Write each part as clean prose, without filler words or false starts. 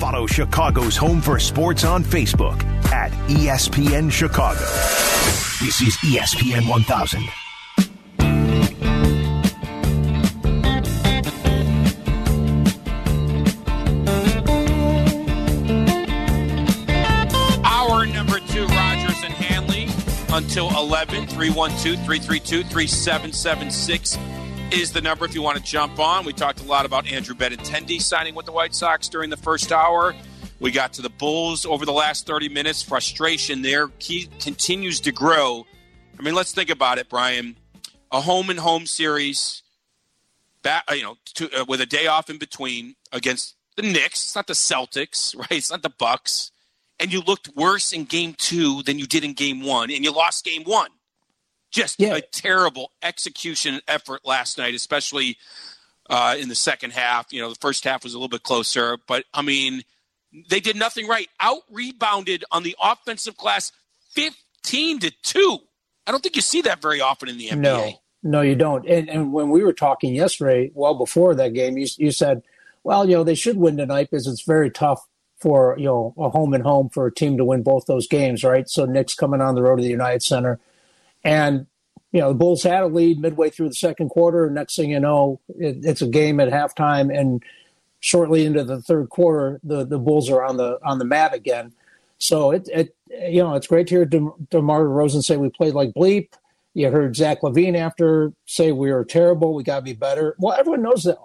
Follow Chicago's Home for Sports on Facebook at ESPN Chicago. This is ESPN 1000. Hour number 2, Rogers and Hanley, until 11. 312-332-3776 is the number if you want to jump on. We talked a lot about Andrew Benintendi signing with the White Sox during the first hour. We got to the Bulls over the last 30 minutes. Frustration there continues to grow. I mean, let's think about it, Brian. A home-and-home series, with a day off in between against the Knicks. It's not the Celtics, right? It's not the Bucks. And you looked worse in Game 2 than you did in Game 1, and you lost Game 1. Just a terrible execution effort last night, especially in the second half. You know, the first half was a little bit closer. But, I mean, they did nothing right. Out-rebounded on the offensive glass 15-2. I don't think you see that very often in the NBA. No, you don't. And when we were talking yesterday, well before that game, you said, well, they should win tonight because it's very tough for, a home and home for a team to win both those games, right? So Knicks coming on the road to the United Center. And, the Bulls had a lead midway through the second quarter. Next thing you know, it's a game at halftime. And shortly into the third quarter, the Bulls are on the mat again. So it's great to hear DeMar DeRozan say we played like bleep. You heard Zach LaVine after say we were terrible. We got to be better. Well, everyone knows that,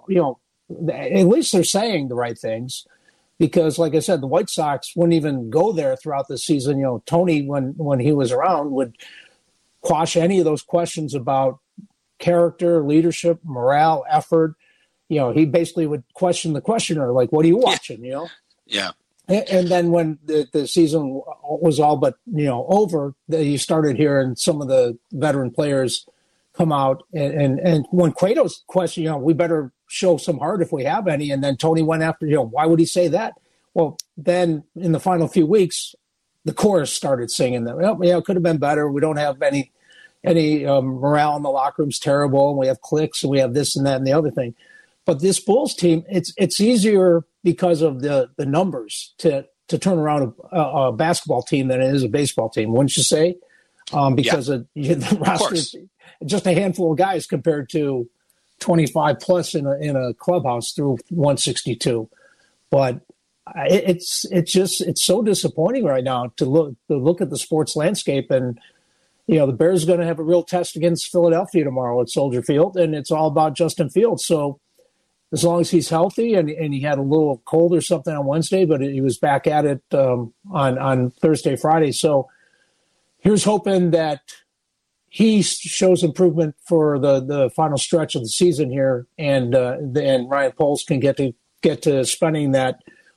at least they're saying the right things. Because, like I said, the White Sox wouldn't even go there throughout the season. Tony, when he was around, would quash any of those questions about character, leadership, morale, effort. He basically would question the questioner, like, what are you watching, Yeah. And then when the season was all but, over, you started hearing some of the veteran players come out. And when Cueto's question, we better show some heart if we have any. And then Tony went after, why would he say that? Well, then in the final few weeks, the chorus started singing that. Well, it could have been better. We don't have any morale in the locker room's terrible. And we have cliques and we have this and that and the other thing. But this Bulls team, it's easier because of the numbers to turn around a basketball team than it is a baseball team, wouldn't you say? Because the roster is just a handful of guys compared to 25 plus in a clubhouse through 162. But it's so disappointing right now to look at the sports landscape. And the Bears are going to have a real test against Philadelphia tomorrow at Soldier Field, and it's all about Justin Fields. So as long as he's healthy, and he had a little cold or something on Wednesday, but he was back at it on Thursday, Friday. So here's hoping that he shows improvement for the final stretch of the season here, and Ryan Poles can get to spending that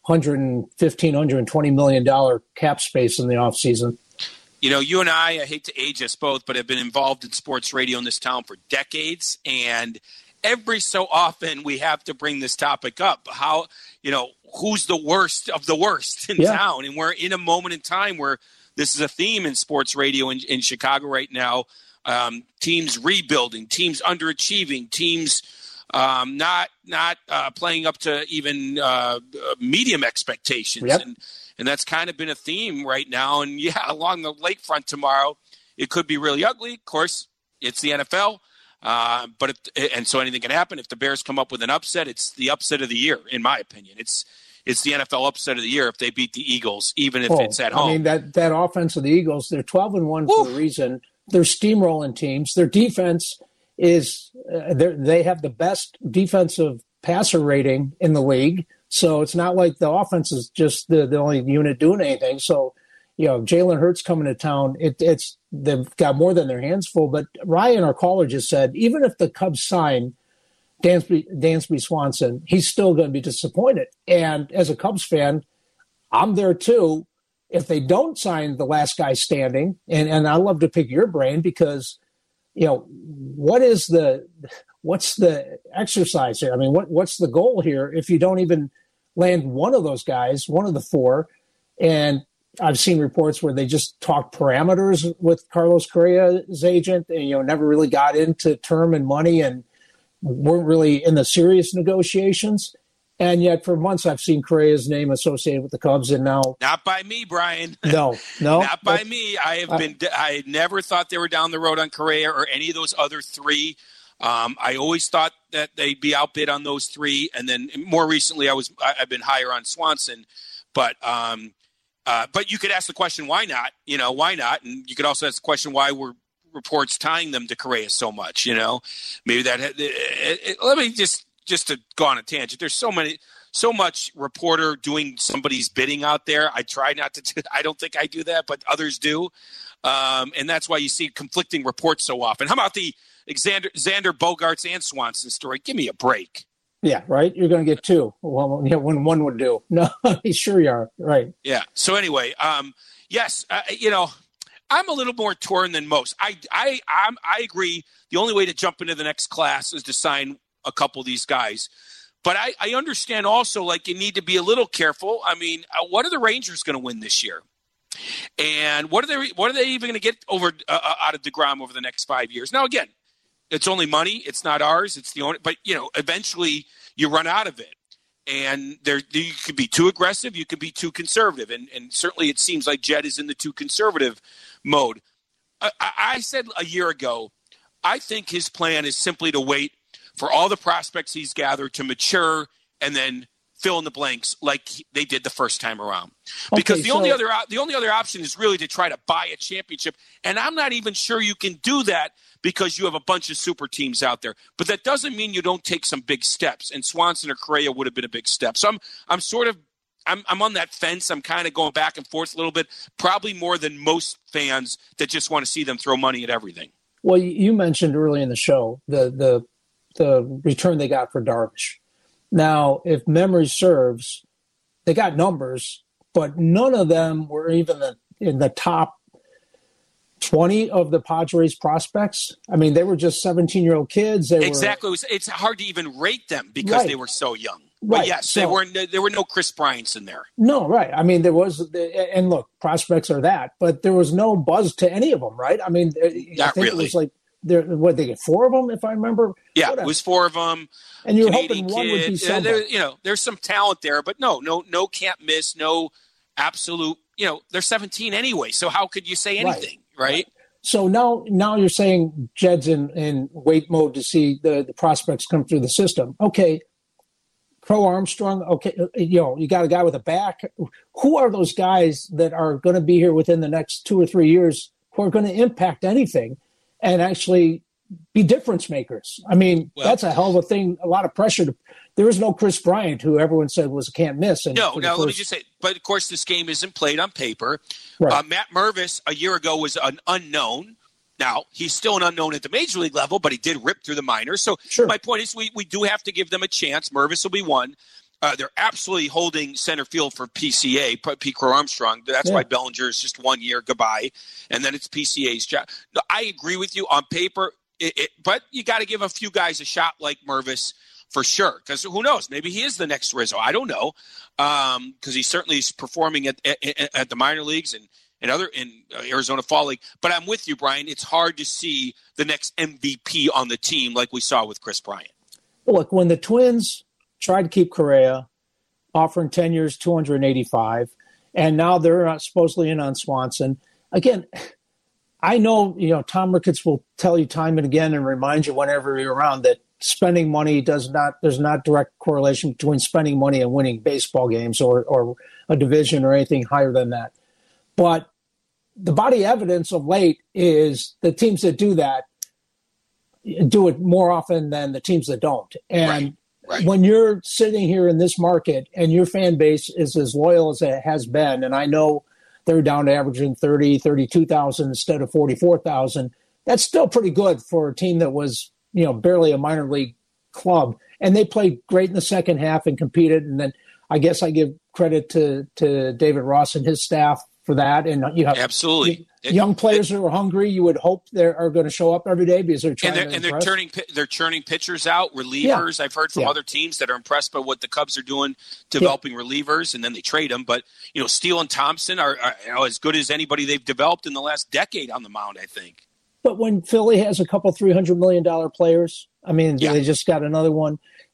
$120 million cap space in the offseason. You and I hate to age us both, but have been involved in sports radio in this town for decades, and every so often we have to bring this topic up. How, who's the worst of the worst in town? And we're in a moment in time where this is a theme in sports radio in Chicago right now. Teams rebuilding, teams underachieving, teams not playing up to even medium expectations. Yep. And that's kind of been a theme right now. And, along the lakefront tomorrow, it could be really ugly. Of course, it's the NFL. So anything can happen. If the Bears come up with an upset, it's the upset of the year, in my opinion. It's the NFL upset of the year if they beat the Eagles, even if it's at home. I mean, that offense of the Eagles, they're 12-1 for a reason. They're steamrolling teams. Their defense is they have the best defensive passer rating in the league. So it's not like the offense is just the only unit doing anything. So, Jalen Hurts coming to town, they've got more than their hands full. But Ryan, our caller, just said, even if the Cubs sign Dansby Swanson, he's still going to be disappointed. And as a Cubs fan, I'm there too. If they don't sign the last guy standing, and I love to pick your brain because, what's the exercise here? I mean, what's the goal here if you don't even land one of those guys, one of the four? And I've seen reports where they just talked parameters with Carlos Correa's agent and, never really got into term and money and weren't really in the serious negotiations. And yet for months I've seen Correa's name associated with the Cubs, and now not by me, Brian. No, not by me. I never thought they were down the road on Correa or any of those other three. I always thought that they'd be outbid on those three, and then more recently I've been higher on Swanson. But you could ask the question, why not? Why not? And you could also ask the question, why were reports tying them to Correa so much? Maybe that. Let me just to go on a tangent. There's so much reporter doing somebody's bidding out there. I try not to. I don't think I do that, but others do, and that's why you see conflicting reports so often. How about the Xander Bogaerts and Swanson story? Give me a break. Yeah, right. You're going to get two. Well, when one would do. No, sure you are. Right. Yeah. So anyway, yes, I'm a little more torn than most. I agree. The only way to jump into the next class is to sign a couple of these guys. But I understand also, like, you need to be a little careful. I mean, what are the Rangers going to win this year? And what are they even going to get over out of DeGrom over the next 5 years? Now, again, it's only money. It's not ours. It's the only. But eventually you run out of it, and you could be too aggressive. You could be too conservative, and certainly it seems like Jed is in the too conservative mode. I said a year ago, I think his plan is simply to wait for all the prospects he's gathered to mature and then fill in the blanks like they did the first time around. Because the only other option is really to try to buy a championship, and I'm not even sure you can do that because you have a bunch of super teams out there. But that doesn't mean you don't take some big steps, and Swanson or Correa would have been a big step. So I'm on that fence. I'm kind of going back and forth a little bit, probably more than most fans that just want to see them throw money at everything. Well, you mentioned early in the show the return they got for Darvish. Now, if memory serves, they got numbers, but none of them were even in the top 20 of the Padres prospects. I mean, they were just 17-year-old kids. Exactly. It's hard to even rate them because they were so young. Right. But yes, there were no Chris Bryants in there. No, right. I mean, there was, and look, prospects are that, but there was no buzz to any of them, right? I mean, I think it was like, they get four of them, if I remember? Yeah, it was four of them. And you're hoping one would be somebody. There's some talent there, but no can't miss, no absolute, they're 17 anyway, so how could you say anything, right? So now you're saying Jed's in wait mode to see the prospects come through the system. Okay, Crow Armstrong, okay, you got a guy with a back. Who are those guys that are going to be here within the next 2 or 3 years who are going to impact anything and actually be difference makers? I mean, that's a hell of a thing, a lot of pressure. There is no Chris Bryant, who everyone said was a can't miss. No, let me just say, but of course this game isn't played on paper. Right. Matt Mervis a year ago was an unknown. Now, he's still an unknown at the major league level, but he did rip through the minors. So My point is we do have to give them a chance. Mervis will be one. They're absolutely holding center field for PCA, Pete Crow Armstrong. That's why Bellinger is just 1 year, goodbye. And then it's PCA's job. No, I agree with you on paper, but you got to give a few guys a shot like Mervis for sure. Because who knows? Maybe he is the next Rizzo. I don't know. Because he certainly is performing at the minor leagues and in Arizona Fall League. But I'm with you, Brian. It's hard to see the next MVP on the team like we saw with Chris Bryant. Look, when the Twins tried to keep Correa, offering 10 years, 285, and now they're supposedly in on Swanson. Again, I know, Tom Ricketts will tell you time and again and remind you whenever you're around that spending money there's not direct correlation between spending money and winning baseball games or a division or anything higher than that. But the body evidence of late is the teams that do that do it more often than the teams that don't. And when you're sitting here in this market and your fan base is as loyal as it has been, and I know they're down to averaging 32,000 instead of 44,000, that's still pretty good for a team that was, barely a minor league club. And they played great in the second half and competed. And then I guess I give credit to David Ross and his staff for that. And absolutely young players who are hungry, you would hope they are going to show up every day because they're trying they're churning pitchers out, relievers. I've heard from other teams that are impressed by what the Cubs are doing, developing relievers, and then they trade them. But Steele and Thompson are as good as anybody they've developed in the last decade on the mound, I think. But when Philly has a couple $300 million players, I mean, they just got another one.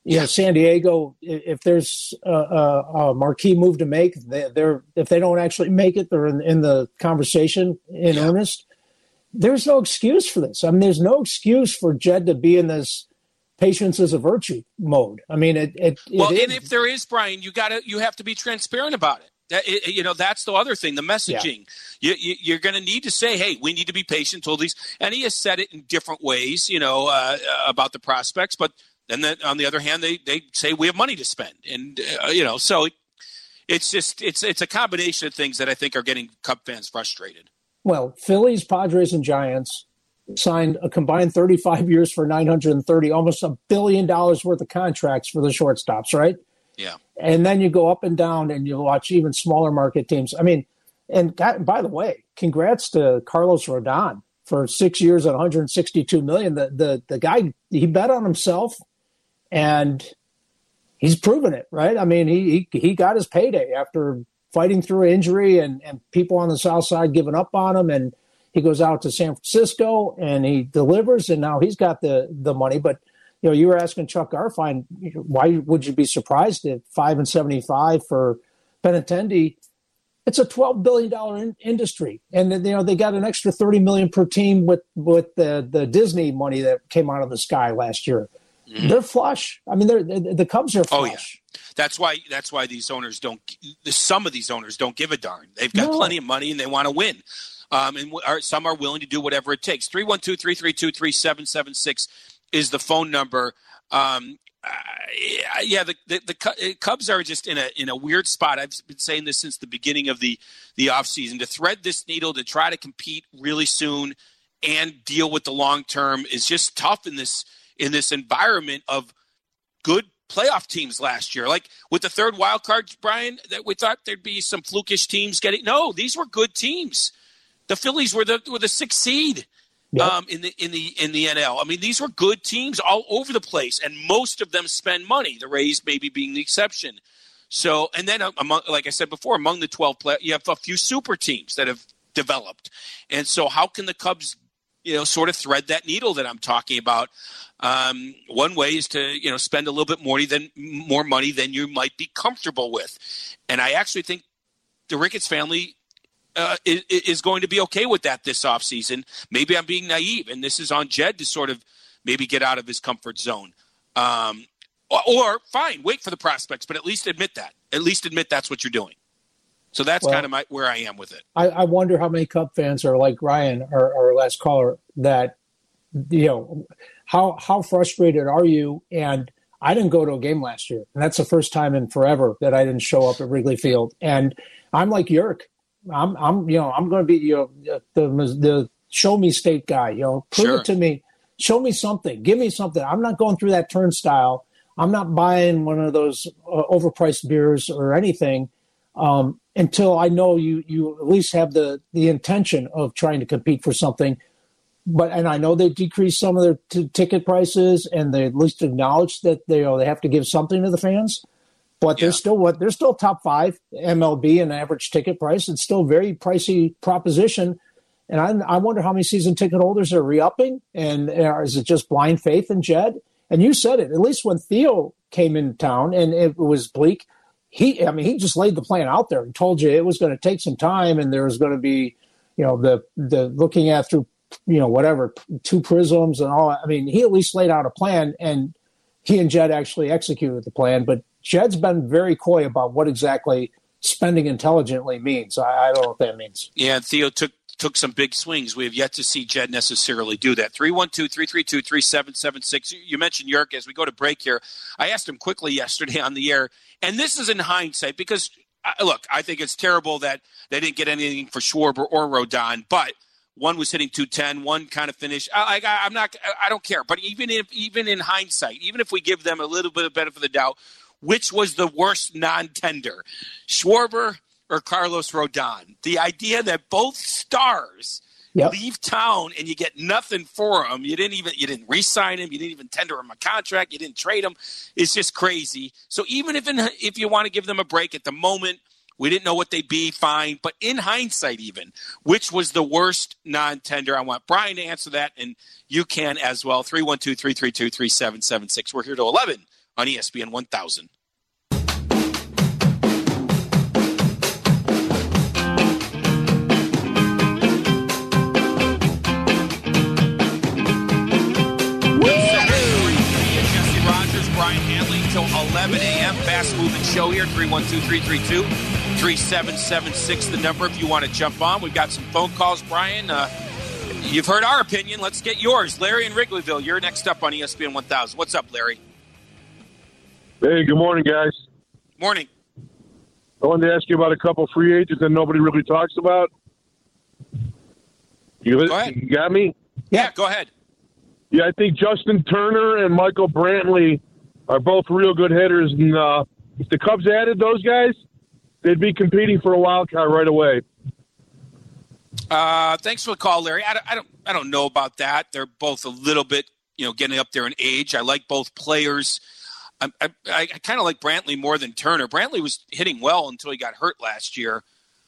You know, San Diego, if there's a marquee move to make, if they don't actually make it, they're in the conversation in earnest. There's no excuse for this. I mean, there's no excuse for Jed to be in this patience is a virtue mode. I mean, and if there is, Brian, you have to be transparent about it. That's the other thing, the messaging. Yeah. You're going to need to say, hey, we need to be patient till these. And he has said it in different ways, about the prospects. But then on the other hand, they say we have money to spend. And, so it's a combination of things that I think are getting Cub fans frustrated. Well, Phillies, Padres, and Giants signed a combined 35 years for $930, almost $1 billion worth of contracts for the shortstops, right? Yeah. And then you go up and down and you watch even smaller market teams. I mean, and by the way, congrats to Carlos Rodon for 6 years at $162 million. The guy, he bet on himself and he's proven it, right? I mean, he got his payday after fighting through injury and people on the South Side giving up on him. And he goes out to San Francisco and he delivers, and now he's got the money. But you were asking Chuck Garfien, why would you be surprised at $5.75 for Benintendi? It's a $12 billion industry, and they got an extra $30 million per team with the Disney money that came out of the sky last year. Mm-hmm. They're flush. I mean, the Cubs are flush. Oh yeah, that's why these owners don't. Some of these owners don't give a darn. They've got plenty of money and they want to win. And some are willing to do whatever it takes. 312-332-3776 is the phone number. The Cubs are just in a weird spot. I've been saying this since the beginning of the offseason. To thread this needle, to try to compete really soon and deal with the long term is just tough in this environment of good playoff teams last year. Like with the third wild card, Brian, that we thought there'd be some flukish teams getting. No, these were good teams. The Phillies were the sixth seed in the NL. I mean, these were good teams all over the place, and most of them spend money. The Rays maybe being the exception. So, and then like I said before, among the 12 players, you have a few super teams that have developed. And so, how can the Cubs, sort of thread that needle that I'm talking about? One way is to spend a little bit more money than you might be comfortable with, and I actually think the Ricketts family is going to be okay with that this offseason. Maybe I'm being naive, and this is on Jed to sort of maybe get out of his comfort zone. Or fine, wait for the prospects, but at least admit that. At least admit that's what you're doing. So that's kind of where I am with it. I wonder how many Cub fans are like Ryan, our last caller, that, how frustrated are you? And I didn't go to a game last year, and that's the first time in forever that I didn't show up at Wrigley Field. And I'm like Yerk. I'm going to be the show me state guy. Prove it to me. Show me something. Give me something. I'm not going through that turnstile. I'm not buying one of those overpriced beers or anything until I know you at least have the intention of trying to compete for something. And I know they decreased some of their ticket prices, and they at least acknowledge that they have to give something to the fans. But they're still top 5 MLB in average ticket price. It's still a very pricey proposition. And I wonder how many season ticket holders are re-upping, and is it just blind faith in Jed? And you said it, at least when Theo came in town and it was bleak, he just laid the plan out there and told you it was going to take some time, and there was going to be, the looking at through, whatever, 2 prisms and all. I mean, he at least laid out a plan, and he and Jed actually executed the plan. But Jed's been very coy about what exactly spending intelligently means. I don't know what that means. Yeah, Theo took some big swings. We have yet to see Jed necessarily do that. 312-332-3776. You mentioned Yerk as we go to break here. I asked him quickly yesterday on the air, and this is in hindsight because, look, I think it's terrible that they didn't get anything for Schwarber or Rodon, but one was hitting 210, one kind of finished. I don't care. But even in hindsight, even if we give them a little bit of benefit of the doubt, which was the worst non-tender, Schwarber or Carlos Rodon? The idea that both stars leave town and you get nothing for them. You didn't re-sign him. You didn't even tender him a contract. You didn't trade him. It's just crazy. So even if you want to give them a break at the moment, we didn't know what they'd be, fine. But in hindsight, even, which was the worst non-tender? I want Brian to answer that, and you can as well. 312-332-3776. We're here till 11 on ESPN 1000. Brian Hanley till 11 a.m. Fast moving show here. 312-332-3776, the number if you want to jump on. We've got some phone calls, Brian. You've heard our opinion. Let's get yours. Larry in Wrigleyville, you're next up on ESPN 1000. What's up, Larry? Hey, good morning, guys. Morning. I wanted to ask you about a couple free agents that nobody really talks about. Go ahead. You got me? Yeah, go ahead. Yeah, I think Justin Turner and Michael Brantley are both real good hitters, and if the Cubs added those guys, they'd be competing for a wild card right away. Thanks for the call, Larry. I don't know about that. They're both a little bit, getting up there in age. I like both players. I kind of like Brantley more than Turner. Brantley was hitting well until he got hurt last year.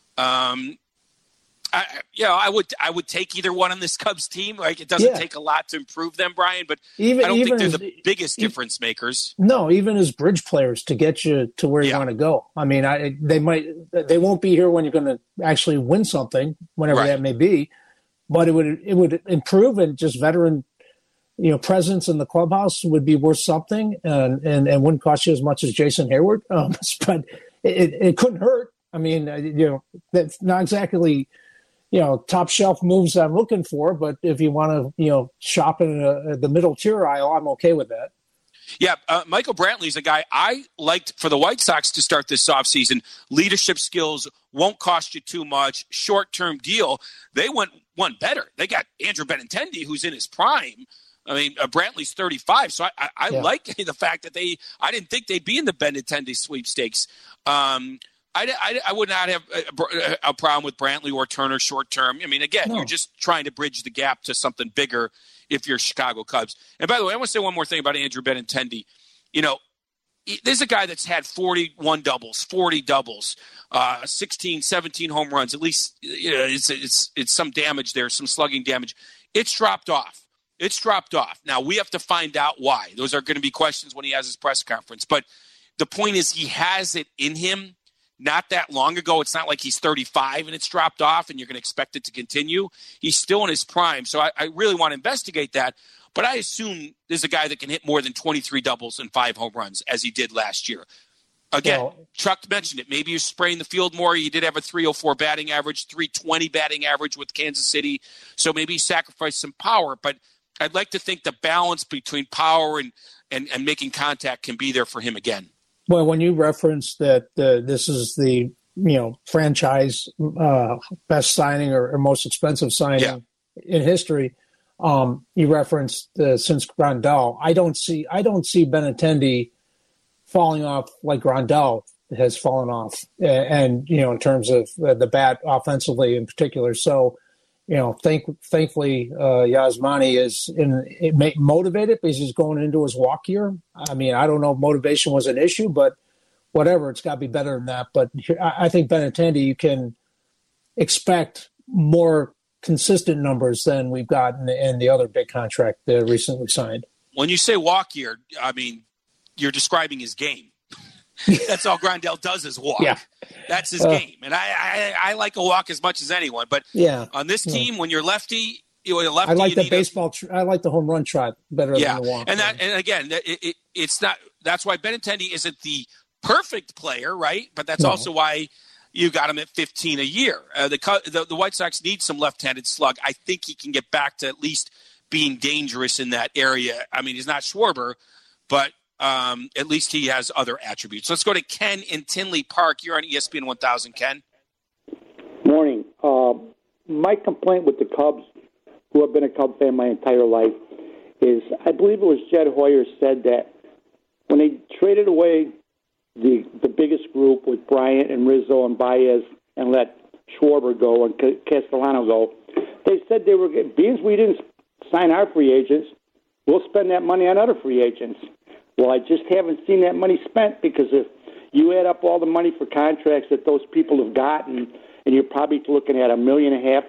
I would take either one on this Cubs team. Like, it doesn't take a lot to improve them, Brian, but I don't think they're the biggest difference makers. No, even as bridge players to get you to where you want to go. I mean, they won't be here when you're going to actually win something, whenever that may be, but it would improve, and just veteran, presence in the clubhouse would be worth something, and wouldn't cost you as much as Jason Hayward. But it couldn't hurt. I mean, that's not exactly, top shelf moves I'm looking for, but if you want to, shop in the middle tier aisle, I'm okay with that. Yeah, Michael Brantley's a guy I liked for the White Sox to start this offseason. Leadership skills, won't cost you too much, short-term deal. They went one better. They got Andrew Benintendi, who's in his prime. I mean, Brantley's 35, so I like the fact that I didn't think they'd be in the Benintendi sweepstakes. I would not have a problem with Brantley or Turner short term. I mean, again, you're just trying to bridge the gap to something bigger if you're Chicago Cubs. And by the way, I want to say one more thing about Andrew Benintendi. There's a guy that's had 41 doubles, 40 doubles, 16, 17 home runs. At least it's some damage there, some slugging damage. It's dropped off. Now, we have to find out why. Those are going to be questions when he has his press conference. But the point is, he has it in him. Not that long ago. It's not like he's 35 and it's dropped off and you're going to expect it to continue. He's still in his prime. So I really want to investigate that. But I assume there's a guy that can hit more than 23 doubles and 5 home runs, as he did last year. Again, Chuck mentioned it. Maybe you're spraying the field more. He did have a 304 batting average, 320 batting average with Kansas City. So maybe he sacrificed some power. But I'd like to think the balance between power and making contact can be there for him again. Well, when you reference that this is the franchise best signing or most expensive signing in history, you referenced since Grandal. I don't see Benintendi falling off like Grandal has fallen off, and in terms of the bat offensively in particular. So, thankfully, Yasmani is motivated because he's going into his walk year. I mean, I don't know if motivation was an issue, but whatever, it's got to be better than that. But I think Benintendi, you can expect more consistent numbers than we've gotten in the other big contract that recently signed. When you say walk year, I mean, you're describing his game. That's all Grandal does is walk. Yeah. That's his game. And I like a walk as much as anyone. But on this team, when you're lefty, I like the baseball. I like the home run trot better than the walk. And again, it's not. That's why Benintendi isn't the perfect player, right? But that's also why you got him at 15 a year. The White Sox need some left-handed slug. I think he can get back to at least being dangerous in that area. I mean, he's not Schwarber, but at least he has other attributes. Let's go to Ken in Tinley Park. You're on ESPN 1000, Ken. Morning. My complaint with the Cubs, who have been a Cub fan my entire life, is I believe it was Jed Hoyer said that when they traded away the biggest group with Bryant and Rizzo and Baez and let Schwarber go and Castellano go, they said they were being we didn't sign our free agents, we'll spend that money on other free agents. Well, I just haven't seen that money spent, because if you add up all the money for contracts that those people have gotten, and you're probably looking at $1.5 million,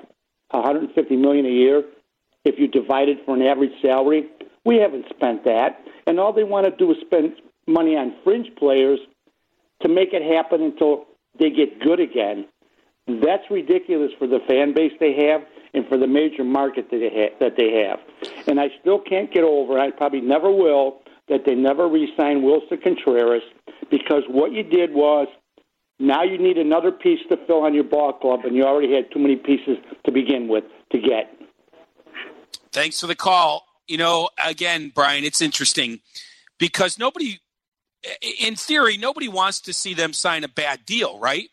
$150 million a year, if you divide it for an average salary, we haven't spent that. And all they want to do is spend money on fringe players to make it happen until they get good again. That's ridiculous for the fan base they have and for the major market that they have. And I still can't get over, I probably never will, that they never re-signed Wilson Contreras, because what you did was now you need another piece to fill on your ball club, and you already had too many pieces to begin with to get. Thanks for the call. Again, Brian, it's interesting because in theory, nobody wants to see them sign a bad deal, right?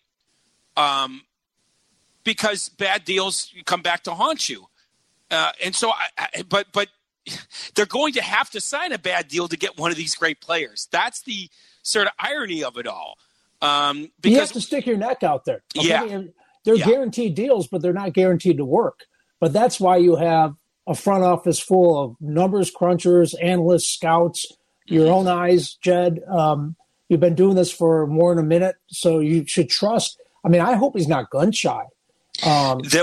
Because bad deals come back to haunt you. And so, but they're going to have to sign a bad deal to get one of these great players. That's the sort of irony of it all. Because you have to stick your neck out there. Okay? Yeah. They're guaranteed deals, but they're not guaranteed to work. But that's why you have a front office full of numbers crunchers, analysts, scouts, your own eyes, Jed. You've been doing this for more than a minute, so you should trust. I mean, I hope he's not gun shy. That's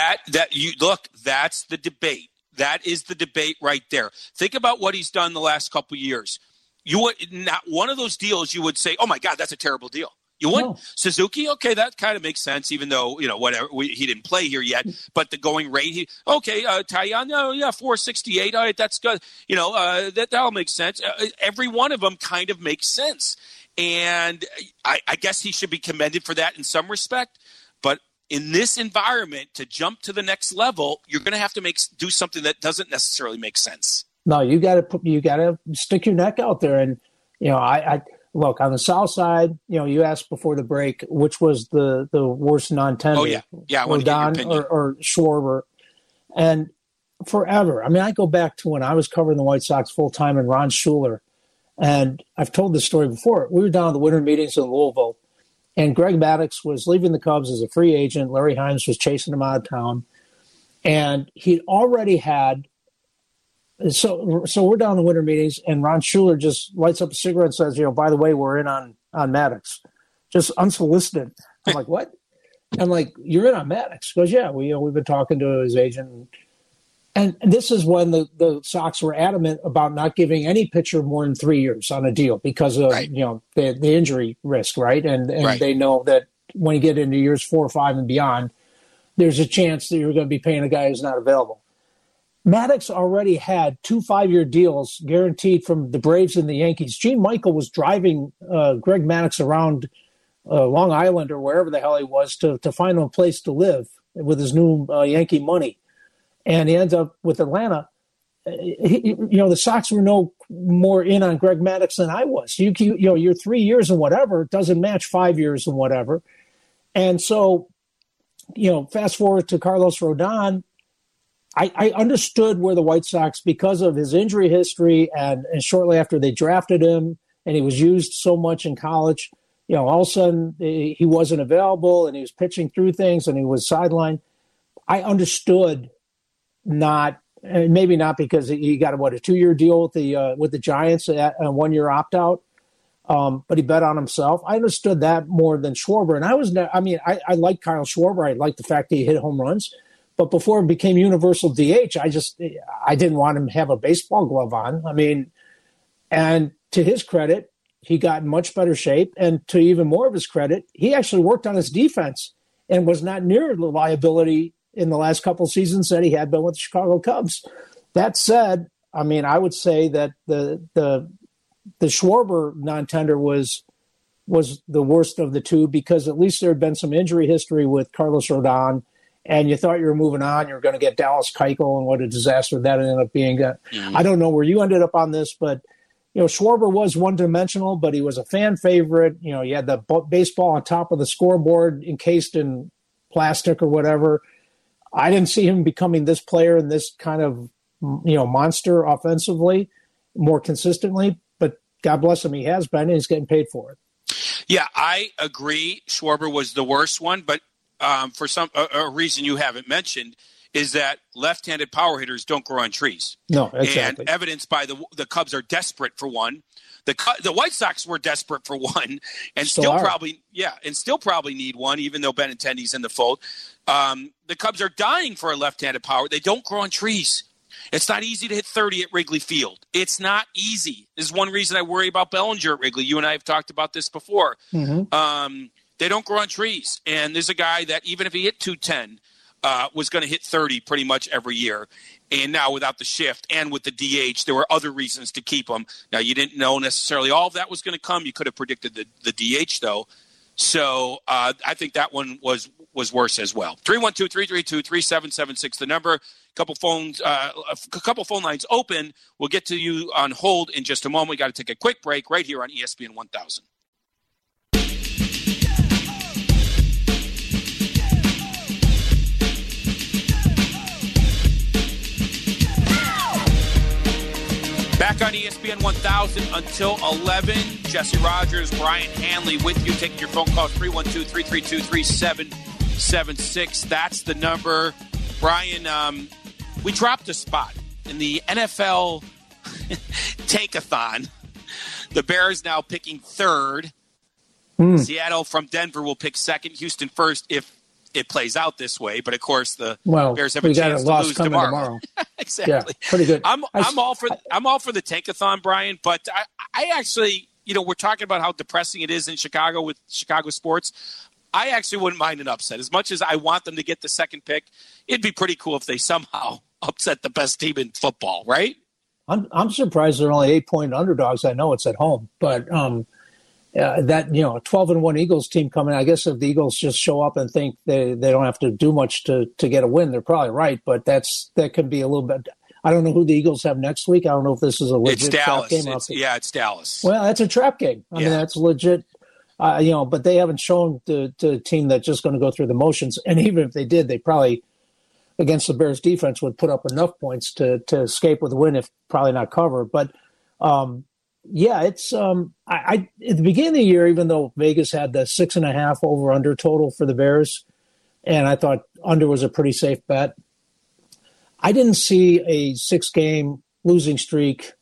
the debate. That is the debate right there. Think about what he's done the last couple of years. You would not one of those deals you would say, "Oh my God, that's a terrible deal." You wouldn't. No. Suzuki, okay, that kind of makes sense, even though whatever he didn't play here yet. But the going rate, Taillon, 468. All right, that's good. That'll make sense. Every one of them kind of makes sense, and I guess he should be commended for that in some respect. But in this environment, to jump to the next level, you're going to have to do something that doesn't necessarily make sense. No, you got to stick your neck out there, and I look on the South Side. You asked before the break which was the worst non-tender. Oh yeah. I want to get your opinion. or Schwarber, and forever. I mean, I go back to when I was covering the White Sox full time and Ron Schuler, and I've told this story before. We were down at the winter meetings in Louisville. And Greg Maddux was leaving the Cubs as a free agent. Larry Himes was chasing him out of town. And he'd already had – so we're down in the winter meetings, and Ron Schuler just lights up a cigarette and says, by the way, we're in on Maddux. Just unsolicited. I'm like, what? I'm like, you're in on Maddux? He goes, yeah, we've been talking to his agent. And this is when the Sox were adamant about not giving any pitcher more than 3 years on a deal because of the injury risk, right? And they know that when you get into years 4 or 5 and beyond, there's a chance that you're going to be paying a guy who's not available. Maddux already had 2 5-year deals guaranteed from the Braves and the Yankees. Gene Michael was driving Greg Maddux around Long Island or wherever the hell he was to find him a place to live with his new Yankee money. And he ends up with Atlanta. The Sox were no more in on Greg Maddux than I was. Your 3 years and whatever doesn't match 5 years and whatever. And so, fast forward to Carlos Rodon. I understood where the White Sox, because of his injury history and shortly after they drafted him and he was used so much in college, all of a sudden he wasn't available and he was pitching through things and he was sidelined. I understood. Maybe not because he got a 2-year deal with the Giants, a 1-year opt out, but he bet on himself. I understood that more than Schwarber, and I liked Kyle Schwarber. I liked the fact that he hit home runs, but before it became universal DH, I didn't want him to have a baseball glove on. I mean, and to his credit, he got in much better shape, and to even more of his credit, he actually worked on his defense and was not near the liability in the last couple of seasons that he had been with the Chicago Cubs. That said, I would say that the Schwarber non-tender was the worst of the two because at least there had been some injury history with Carlos Rodon, and you thought you were moving on. You were going to get Dallas Keuchel, and what a disaster that ended up being. I don't know where you ended up on this, but Schwarber was one-dimensional, but he was a fan favorite. You had the baseball on top of the scoreboard encased in plastic or whatever. I didn't see him becoming this player and this kind of, monster offensively more consistently, but God bless him. He has been, and he's getting paid for it. Yeah, I agree. Schwarber was the worst one, but for a reason you haven't mentioned is that left-handed power hitters don't grow on trees. No, exactly. And evidenced by the Cubs are desperate for one. The White Sox were desperate for one, and still probably need one, even though Benintendi's in the fold. The Cubs are dying for a left-handed power. They don't grow on trees. It's not easy to hit 30 at Wrigley Field. It's not easy. This is one reason I worry about Bellinger at Wrigley. You and I have talked about this before. Mm-hmm. They don't grow on trees. And there's a guy that even if he hit 210, was going to hit 30 pretty much every year. And now without the shift and with the DH, there were other reasons to keep him. Now, you didn't know necessarily all of that was going to come. You could have predicted the DH, though. So I think that one was worse as well. 312-332-3776, the number. A couple phone lines open. We'll get to you on hold in just a moment. We got to take a quick break right here on ESPN 1000. Back on ESPN 1000 until 11. Jesse Rogers, Brian Hanley with you. Taking your phone calls, 312-332-3776. That's the number. Brian, we dropped a spot in the NFL Tankathon. The Bears now picking third. Seattle from Denver will pick second. Houston first if it plays out this way, but of course the Bears have a chance to lose tomorrow. Exactly. Yeah, pretty good. I'm all for the Tankathon, Brian, but I actually, we're talking about how depressing it is in Chicago with Chicago sports. I actually wouldn't mind an upset. As much as I want them to get the second pick, it'd be pretty cool if they somehow upset the best team in football, right? I'm surprised they're only 8-point underdogs. I know it's at home, but that 12-1 Eagles team coming. I guess if the Eagles just show up and think they don't have to do much to get a win, they're probably right. But that can be a little bit. I don't know who the Eagles have next week. I don't know if this is a legit trap game. It's Dallas. Well, that's a trap game. I mean, that's legit. But they haven't shown to a team that's just going to go through the motions. And even if they did, they probably against the Bears defense would put up enough points to escape with a win, if probably not cover. But it's at the beginning of the year, even though Vegas had the 6.5 over/under total for the Bears, and I thought under was a pretty safe bet, I didn't see a 6-game losing streak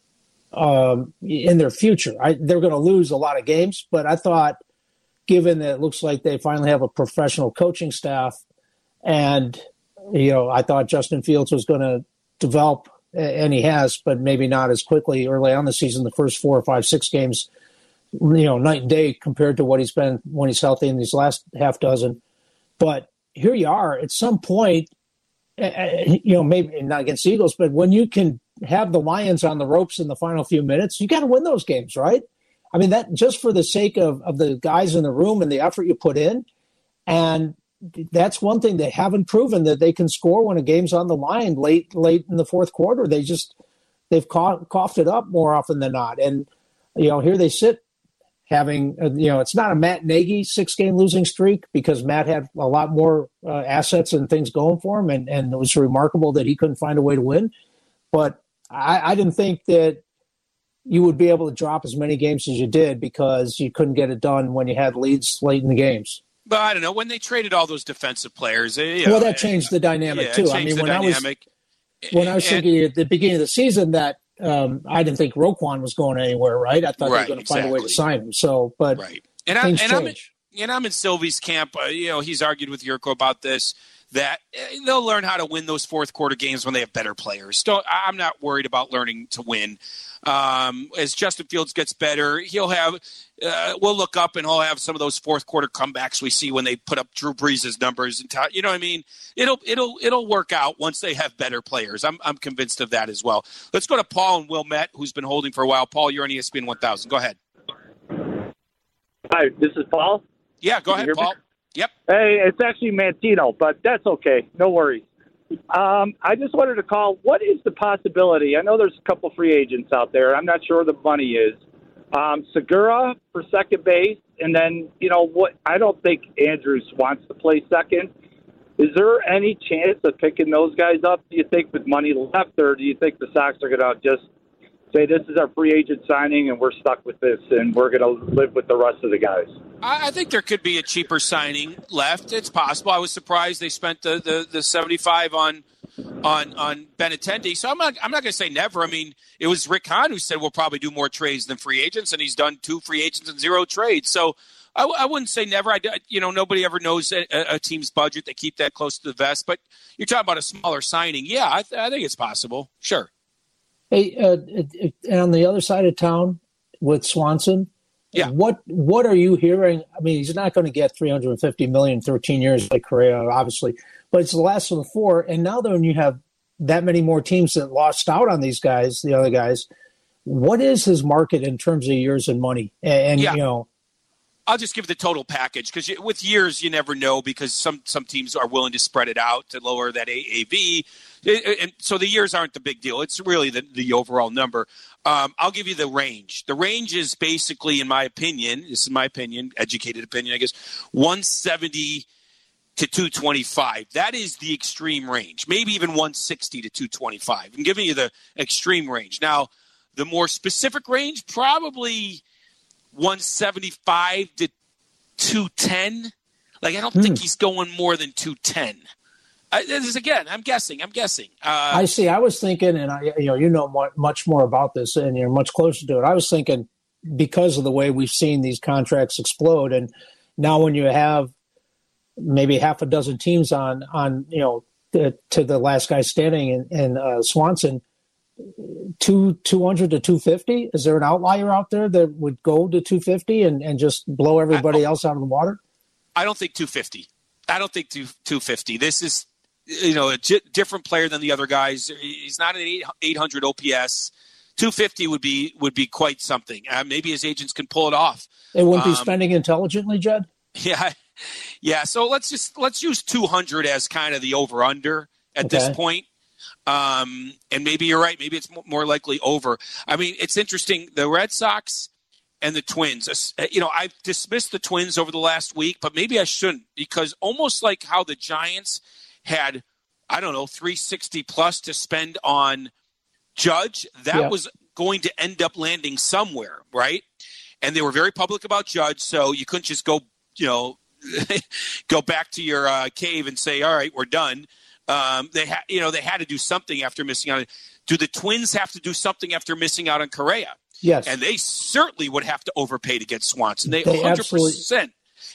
in their future. They're going to lose a lot of games, but I thought, given that it looks like they finally have a professional coaching staff, and I thought Justin Fields was going to develop. And he has, but maybe not as quickly early on in the season. The first 4 or 5, 6 games, night and day compared to what he's been when he's healthy in these last half dozen. But here you are at some point, maybe not against the Eagles, but when you can have the Lions on the ropes in the final few minutes, you got to win those games, right? I mean, that just for the sake of the guys in the room and the effort you put in. And that's one thing they haven't proven, that they can score when a game's on the line late in the fourth quarter. They've coughed it up more often than not. And, here they sit having, it's not a Matt Nagy 6-game losing streak, because Matt had a lot more assets and things going for him. And it was remarkable that he couldn't find a way to win. But I didn't think that you would be able to drop as many games as you did because you couldn't get it done when you had leads late in the games. But I don't know, when they traded all those defensive players, that changed the dynamic too. I mean, when I was thinking at the beginning of the season that I didn't think Roquan was going anywhere, right? I thought they were going to find a way to sign him. So, but things change. I'm in Sylvie's camp. He's argued with Yurko about this, that they'll learn how to win those fourth quarter games when they have better players. I'm not worried about learning to win. As Justin Fields gets better, he'll have. We'll look up and he'll have some of those fourth quarter comebacks we see when they put up Drew Brees' numbers, and you know what I mean. It'll work out once they have better players. I'm convinced of that as well. Let's go to Paul and Wilmette, who's been holding for a while. Paul, you're on ESPN 1000. Go ahead. Hi, this is Paul. Yeah, go ahead, Paul. Yep. Hey, it's actually Mantino, but that's okay. No worries. I just wanted to call. What is the possibility? I know there's a couple free agents out there. I'm not sure where the money is. Segura for second base, and then, what? I don't think Andrews wants to play second. Is there any chance of picking those guys up, do you think, with money left, or do you think the Sox are going to just say this is our free agent signing and we're stuck with this and we're going to live with the rest of the guys? I think there could be a cheaper signing left. It's possible. I was surprised they spent the 75 on Benintendi. So I'm not going to say never. I mean, it was Rick Hahn who said we'll probably do more trades than free agents, and he's done 2 free agents and 0 trades. So I wouldn't say never. Nobody ever knows a team's budget. They keep that close to the vest. But you're talking about a smaller signing. Yeah, I think it's possible. Sure. Hey, and on the other side of town with Swanson, yeah. What are you hearing? I mean, he's not going to get $350 million in 13 years like Correa, obviously, but it's the last of the four. And now that when you have that many more teams that lost out on these guys, the other guys, what is his market in terms of years and money? And I'll just give the total package because with years you never know because some teams are willing to spread it out to lower that AAV, and so the years aren't the big deal. It's really the overall number. I'll give you the range. The range is basically, in my opinion, this is my opinion, educated opinion, I guess, 170 to 225. That is the extreme range. Maybe even 160 to 225. I'm giving you the extreme range. Now, the more specific range, probably 175 to 210. Like, I don't think he's going more than 210. Again, I'm guessing. I see. I was thinking, and you know much more about this, and you're much closer to it. I was thinking because of the way we've seen these contracts explode, and now when you have maybe half a dozen teams on to the last guy standing in Swanson, 200 to 250. Is there an outlier out there that would go to 250 and just blow everybody else out of the water? I don't think 250. I don't think 250. This is a different player than the other guys. He's not an 800 OPS. 250 would be quite something. Maybe his agents can pull it off. They wouldn't be spending intelligently, Jed? Yeah. So let's use 200 as kind of the over under at this point. And maybe you're right. Maybe it's more likely over. I mean, it's interesting. The Red Sox and the Twins, I've dismissed the Twins over the last week, but maybe I shouldn't, because almost like how the Giants had, 360 plus to spend on Judge, that was going to end up landing somewhere, right? And they were very public about Judge, so you couldn't just go, go back to your cave and say, all right, we're done. They had to do something after missing out. Do the Twins have to do something after missing out on Correa? Yes. And they certainly would have to overpay to get Swanson. They 100%.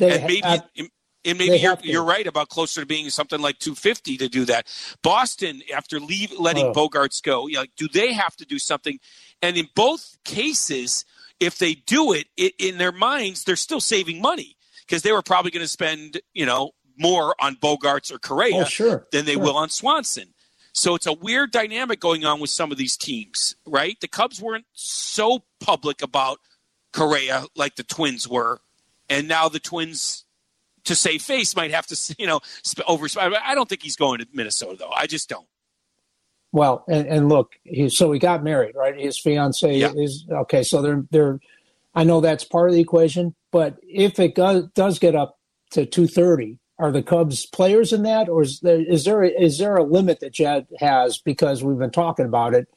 And maybe you're right about closer to being something like 250 to do that. Boston, after letting Bogarts go, do they have to do something? And in both cases, if they do it, in their minds, they're still saving money because they were probably going to spend, more on Bogarts or Correa than they will on Swanson. So it's a weird dynamic going on with some of these teams, right? The Cubs weren't so public about Correa like the Twins were, and now the Twins, to save face, might have to, I don't think he's going to Minnesota, though. I just don't. Well, and look, he got married, right? His fiance is okay. So they're. I know that's part of the equation, but if it does get up to 230. Are the Cubs players in that, or is there a limit that Jed has? Because we've been talking about it.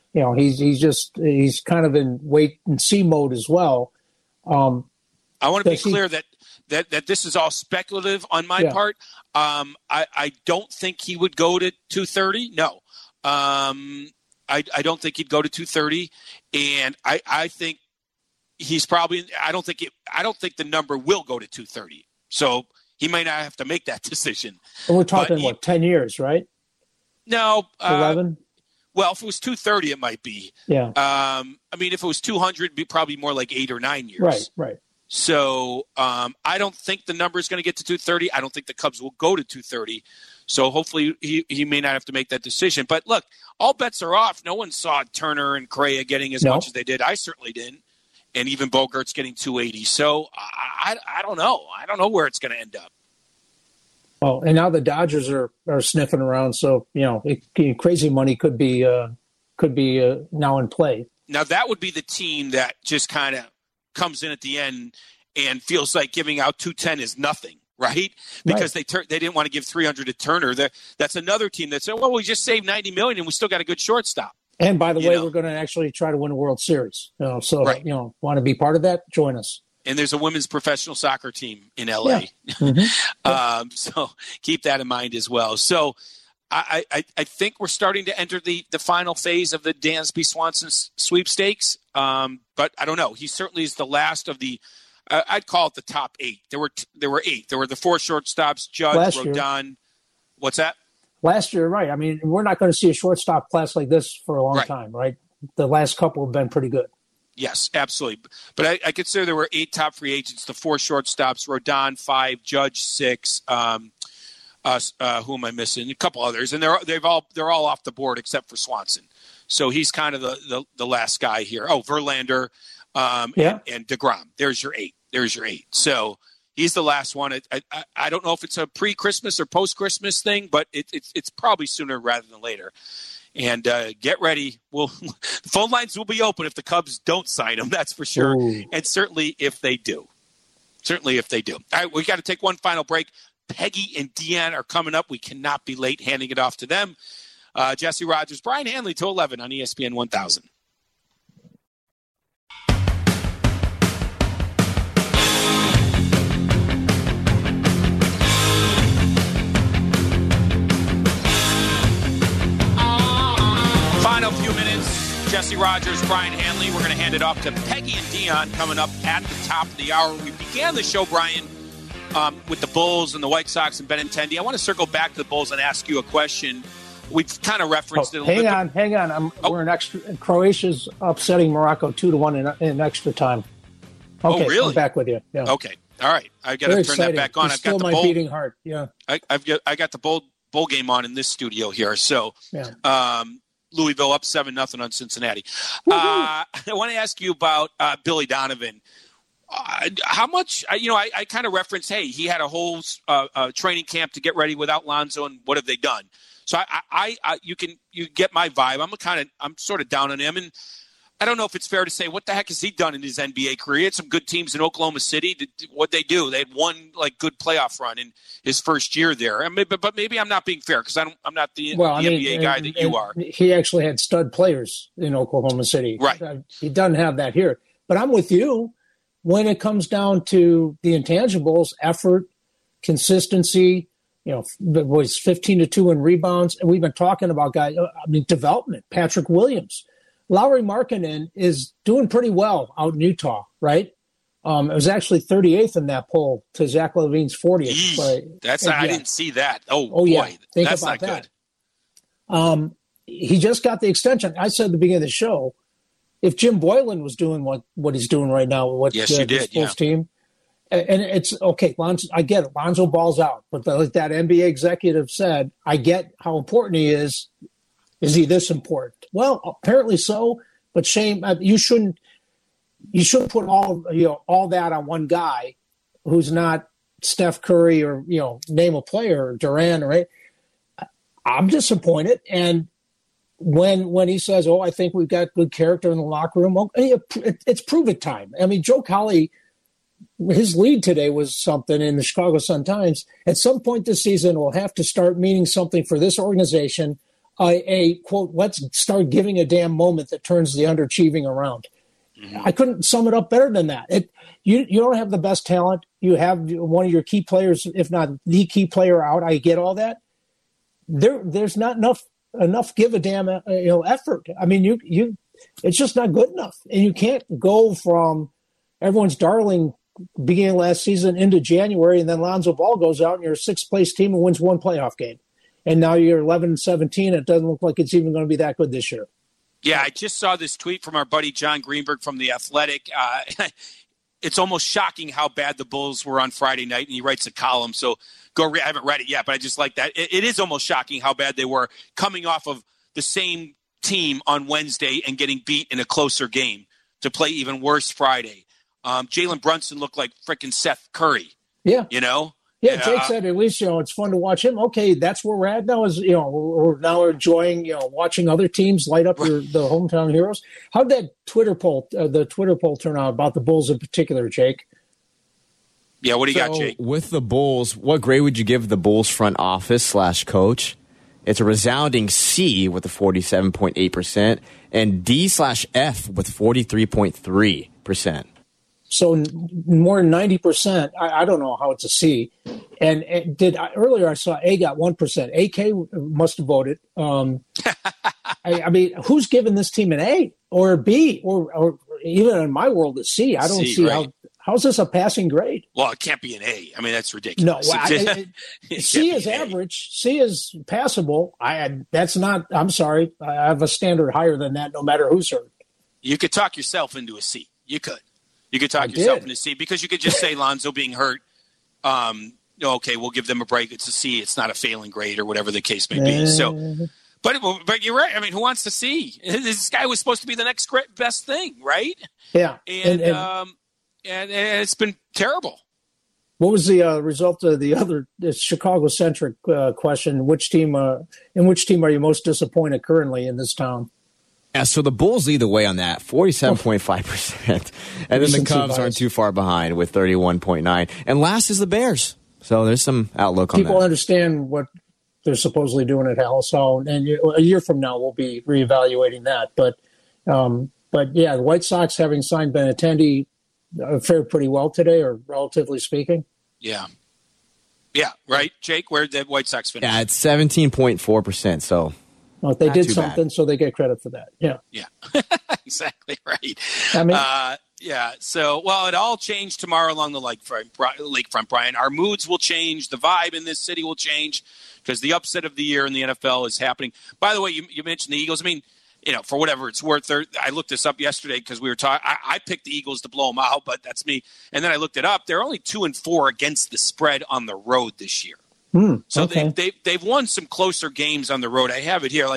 He's kind of in wait and see mode as well. I want to be clear that this is all speculative on my part. I don't think he would go to 230. No, I don't think he'd go to 230, and I think he's probably. I don't think the number will go to 230. So. He might not have to make that decision. And we're talking, 10 years, right? No. 11? Well, if it was 230, it might be. Yeah. If it was 200, it'd be probably more like 8 or 9 years. Right. So I don't think the number is going to get to 230. I don't think the Cubs will go to 230. So hopefully he may not have to make that decision. But look, all bets are off. No one saw Turner and Correa getting as much as they did. I certainly didn't. And even Bogart's getting 280. So I don't know. I don't know where it's going to end up. Oh, and now the Dodgers are sniffing around. So, crazy money could be now in play. Now, that would be the team that just kind of comes in at the end and feels like giving out 210 is nothing, right? Because they didn't want to give 300 to Turner. That's another team that said, well, we just saved $90 million and we still got a good shortstop. And by the way, we're going to actually try to win a World Series. Want to be part of that? Join us. And there's a women's professional soccer team in LA. Yeah. Mm-hmm. So keep that in mind as well. So I think we're starting to enter the final phase of the Dansby Swanson sweepstakes. But I don't know. He certainly is the last of the I'd call it the top 8. There were 8. There were the 4 shortstops: Judge, Rodon. What's that? Last year, right? I mean, we're not going to see a shortstop class like this for a long time, right? The last couple have been pretty good. Yes, absolutely. But I consider there were 8 top free agents: the 4 shortstops, Rodon 5, Judge 6. Who am I missing? A couple others, and they're all off the board except for Swanson. So he's kind of the last guy here. Oh, Verlander, and DeGrom. There's your 8. So he's the last one. I don't know if it's a pre-Christmas or post-Christmas thing, but it's probably sooner rather than later. And get ready. The phone lines will be open if the Cubs don't sign him, that's for sure. Ooh. And certainly if they do. All right, we got to take one final break. Peggy and Deanne are coming up. We cannot be late handing it off to them. Jesse Rogers, Brian Hanley, 2:11 on ESPN 1000. Final few minutes, Jesse Rogers, Brian Hanley. We're going to hand it off to Peggy and Dion coming up at the top of the hour. We began the show, Brian, with the Bulls and the White Sox and Benintendi. I want to circle back to the Bulls and ask you a question. We've kind of referenced it a little bit. Hang on. We're in extra. Croatia's upsetting Morocco 2-1 in extra time. Okay, really? I'm back with you. Yeah. Okay, all right. I've got to turn that back on. I've got the beating heart. Yeah. I got the bowl game on in this studio here. So, Louisville up 7-0 on Cincinnati. I want to ask you about Billy Donovan. How much, I kind of referenced, hey, he had a whole training camp to get ready without Lonzo, and what have they done? So you get my vibe. I'm sort of down on him, and I don't know if it's fair to say, what the heck has he done in his NBA career? He had some good teams in Oklahoma City. What they do? They had one good playoff run in his first year there. But maybe I'm not being fair because I'm not the NBA guy that you are. He actually had stud players in Oklahoma City. Right. He doesn't have that here. But I'm with you when it comes down to the intangibles: effort, consistency. Was 15-2 in rebounds, and we've been talking about guys. Development. Patrick Williams. Lauri Markkanen is doing pretty well out in Utah, right? It was actually 38th in that poll to Zach LaVine's 40th. I didn't see that. Oh boy, yeah. Think that's about not that. Good. He just got the extension. I said at the beginning of the show, if Jim Boylan was doing what he's doing right now with the Bulls team, and it's okay. Lonzo, I get it. Lonzo balls out, but like that NBA executive said, I get how important he is. Is he this important? Well, apparently so. But shame, you shouldn't put all that on one guy who's not Steph Curry or name a player, or Durant, right? I'm disappointed. And when he says, "Oh, I think we've got good character in the locker room," it's prove it time. I mean, Joe Colley, his lead today was something in the Chicago Sun-Times. At some point this season, we'll have to start meaning something for this organization. A quote, let's start giving a damn moment that turns the underachieving around. Mm-hmm. I couldn't sum it up better than that. You don't have the best talent. You have one of your key players, if not the key player, out. I get all that. There's not enough give a damn effort. I mean, it's just not good enough, and you can't go from everyone's darling beginning last season into January, and then Lonzo Ball goes out and you're a 6th place team and wins one playoff game. And now you're 11-17. It doesn't look like it's even going to be that good this year. Yeah, I just saw this tweet from our buddy John Greenberg from The Athletic. It's almost shocking how bad the Bulls were on Friday night, and he writes a column. So I haven't read it yet, but I just like that. It is almost shocking how bad they were coming off of the same team on Wednesday and getting beat in a closer game to play even worse Friday. Jalen Brunson looked like freaking Seth Curry. Yeah. Yeah, Jake said at least it's fun to watch him. Okay, that's where we're at now. Is we're now enjoying watching other teams light up the hometown heroes. How'd that Twitter poll turn out about the Bulls in particular, Jake? Yeah, what do you got, Jake? With the Bulls, what grade would you give the Bulls front office / coach? It's a resounding C with a 47.8% and D/F with 43.3%. So more than 90%. I don't know how it's a C. And earlier I saw A got 1%. AK must have voted. I mean, who's giving this team an A or a B or even in my world a C? I don't see how's this a passing grade? Well, it can't be an A. I mean, that's ridiculous. No, C is average. C is passable. I'm sorry. I have a standard higher than that no matter who's hurt. You could talk yourself into a C. You could talk yourself into a C because you could just say Lonzo being hurt. Okay, we'll give them a break. It's a C. It's not a failing grade or whatever the case may be. So, but you're right. I mean, who wants to see? This guy was supposed to be the next best thing, right? Yeah. And it's been terrible. What was the result of the other Chicago-centric question? In which team are you most disappointed currently in this town? Yeah, so the Bulls lead the way on that, 47.5%. And then the Cubs aren't too far behind with 31.9%. And last is the Bears. So there's some outlook on that. People understand what they're supposedly doing at Halcyon, and a year from now we'll be reevaluating that. But yeah, the White Sox, having signed Benintendi, fared pretty well today, or relatively speaking. Yeah, right, Jake. Where did the White Sox finish? Yeah, it's 17.4%. So. Well, they did something, bad. So they get credit for that. Yeah. Exactly right. I mean, So, it all changed tomorrow along the lakefront, Brian. Our moods will change. The vibe in this city will change because the upset of the year in the NFL is happening. By the way, you mentioned the Eagles. I mean, for whatever it's worth, I looked this up yesterday because we were talking. I picked the Eagles to blow them out, but that's me. And then I looked it up. They're only 2-4 against the spread on the road this year. So okay. they've won some closer games on the road. I have it here,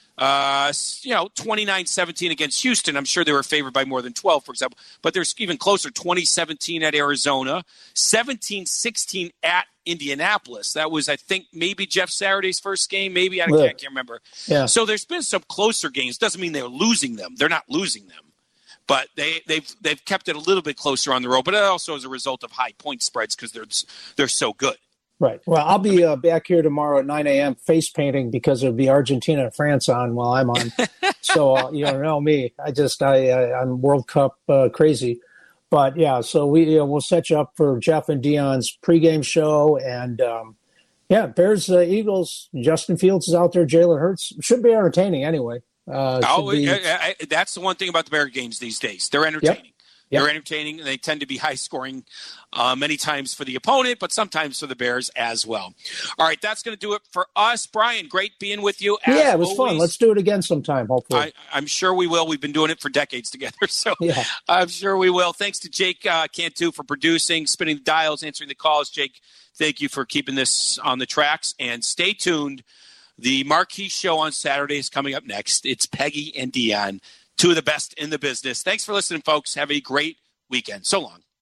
29-17 against Houston. I'm sure they were favored by more than 12, for example. But they're even closer, 20-17 at Arizona, 17-16 at Indianapolis. That was, I think, maybe Jeff Saturday's first game. Maybe I can't remember. Yeah. So there's been some closer games. Doesn't mean they're losing them. They're not losing them. But they've kept it a little bit closer on the road. But it also is a result of high point spreads because they're so good. Right. Well, I'll be back here tomorrow at 9 a.m. face painting because it'll be Argentina and France on while I'm on. So, you know me. I'm World Cup crazy. But, yeah, so we'll set you up for Jeff and Dion's pregame show. And, Bears, Eagles, Justin Fields is out there. Jalen Hurts. Should be entertaining anyway. That's the one thing about the Bear games these days. They're entertaining. Yep. They're entertaining, and they tend to be high-scoring many times for the opponent, but sometimes for the Bears as well. All right, that's going to do it for us. Brian, great being with you. It was fun. Let's do it again sometime, hopefully. I'm sure we will. We've been doing it for decades together, so I'm sure we will. Thanks to Jake Cantu for producing, spinning the dials, answering the calls. Jake, thank you for keeping this on the tracks, and stay tuned. The marquee show on Saturday is coming up next. It's Peggy and Dion. Two of the best in the business. Thanks for listening, folks. Have a great weekend. So long.